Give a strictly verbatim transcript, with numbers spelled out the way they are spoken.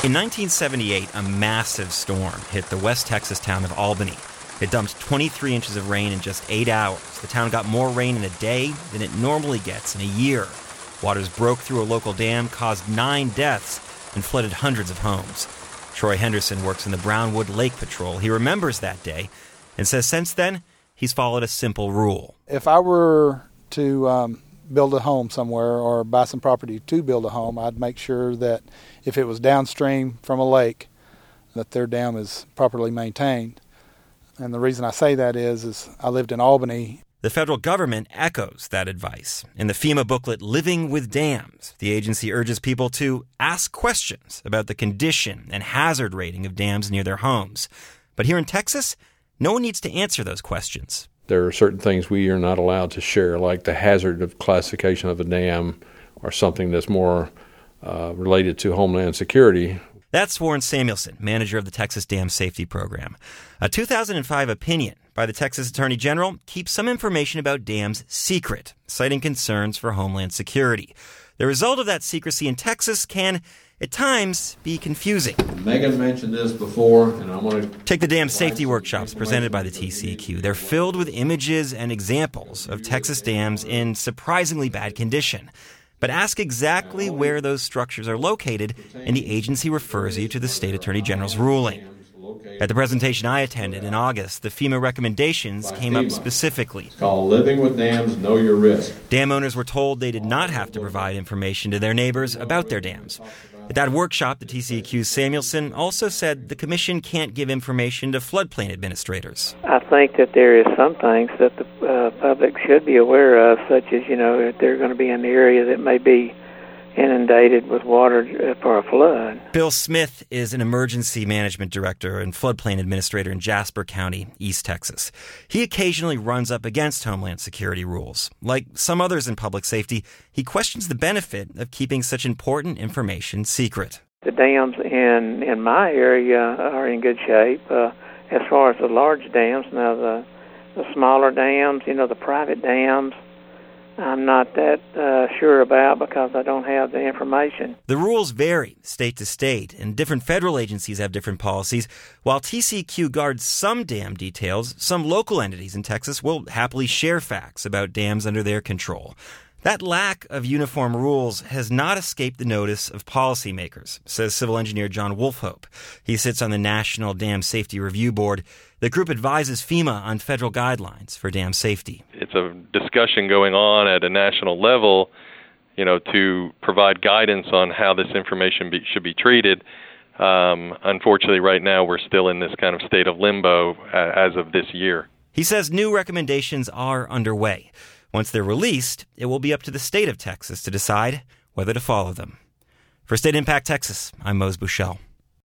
In nineteen seventy-eight, a massive storm hit the West Texas town of Albany. It dumped twenty-three inches of rain in just eight hours. The town got more rain in a day than it normally gets in a year. Waters broke through a local dam, caused nine deaths, and flooded hundreds of homes. Troy Henderson works in the Brownwood Lake Patrol. He remembers that day and says since then, he's followed a simple rule. If I were to um, build a home somewhere or buy some property to build a home, I'd make sure that if it was downstream from a lake, that their dam is properly maintained. And the reason I say that is, is I lived in Albany. The federal government echoes that advice. In the FEMA booklet, Living with Dams, the agency urges people to ask questions about the condition and hazard rating of dams near their homes. But here in Texas, no one needs to answer those questions. There are certain things we are not allowed to share, like the hazard of classification of a dam or something that's more uh, related to Homeland Security. That's Warren Samuelson, manager of the Texas Dam Safety Program. A two thousand five opinion by the Texas Attorney General keeps some information about dams secret, citing concerns for Homeland Security. The result of that secrecy in Texas can, at times, be confusing. Megan mentioned this before, and I want to... Take the dam safety workshops presented by the T C E Q. They're filled with images and examples of Texas dams in surprisingly bad condition. But ask exactly where those structures are located, and the agency refers you to the state attorney general's ruling. At the presentation I attended in August, the FEMA recommendations came up specifically. It's called Living with Dams, Know Your Risk. Dam owners were told they did not have to provide information to their neighbors about their dams. At that workshop, the T C E Q's Samuelson also said the commission can't give information to floodplain administrators. I think that there is some things that the uh, public should be aware of, such as, you know, if they're going to be in an area that may be inundated with water for a flood. Bill Smith is an emergency management director and floodplain administrator in Jasper County, East Texas. He occasionally runs up against Homeland Security rules. Like some others in public safety, he questions the benefit of keeping such important information secret. The dams in, in my area are in good shape. Uh, as far as the large dams, now the, the smaller dams, you know, the private dams, I'm not that uh, sure about because I don't have the information. The rules vary state to state, and different federal agencies have different policies. While T C E Q guards some dam details, some local entities in Texas will happily share facts about dams under their control. That lack of uniform rules has not escaped the notice of policymakers, says civil engineer John Wolfhope. He sits on the National Dam Safety Review Board. The group advises FEMA on federal guidelines for dam safety. It's a discussion going on at a national level, you know, to provide guidance on how this information be, should be treated. Um, unfortunately, right now, we're still in this kind of state of limbo uh, as of this year. He says new recommendations are underway. Once they're released, it will be up to the state of Texas to decide whether to follow them. For State Impact Texas, I'm Mose Bushell.